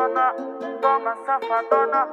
gostosona, toma safadona.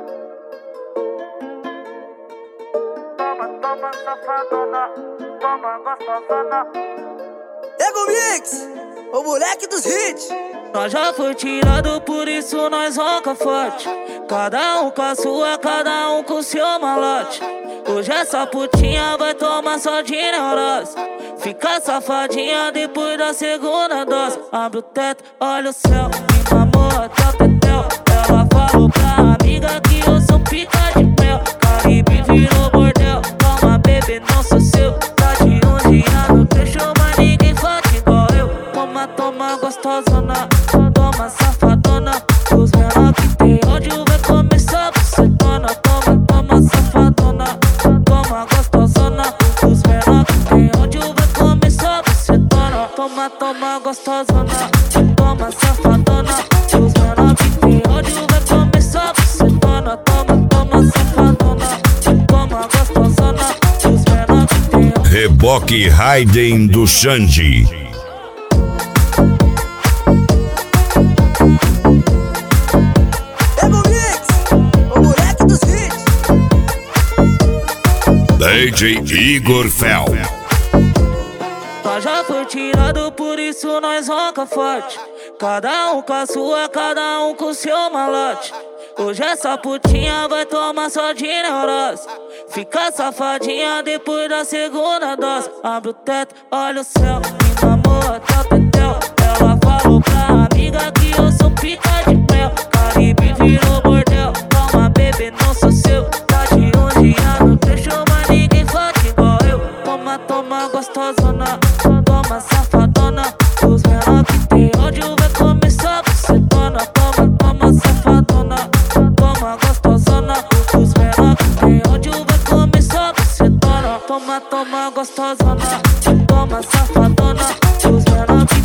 Toma safadona, toma gostosona. Ego Mix, o moleque dos hits. Nós já foi tirado, por isso nós ronca forte. Cada um com a sua, cada um com o seu malote. Hoje essa putinha vai tomar só de neurose. Fica safadinha depois da segunda dose. Abre o teto, olha o céu, me mamou até o tetel. Ela falou pra amiga que eu sou pica de mel. Caribe virou bordel, calma bebê, não sou seu. Tá de um dia no trecho, mas ninguém fode igual eu. Toma gostosona, toma safadona. Os menor que tem ódio vai começar a bucetona. Toma safadona, toma gostosona. Os menor que tem ódio vai começar a bucetona. Toma gostosona, toma safadona. Os menor que tem ódio vai começar a bucetona. Toma safadona, toma gostosona. Os menor que tem ódio. Reboque Raiden do Xande. Ego Mix, o moleque dos hits. DJ Igor Fel. Nós já foi tirado, por isso nós ronca forte. Cada um com a sua, cada um com o seu malote. Hoje essa putinha vai tomar só de neurose. Fica safadinha depois da segunda dose. Abre o teto, olha o céu, me mamou até o tetel. Ela falou pra amiga que eu sou pica de mel. Caribe virou bordel, calma bebê, não sou seu. Tá de um dia no trecho, mas ninguém fode igual eu. Toma gostosona, toma safadona. Os menor que tem ódio vai começar a bucetona. Toma safadona, toma gostosona. Os menor que tem ódio vai começar a bucetona. Toma gostosona, toma safadona. Os menor que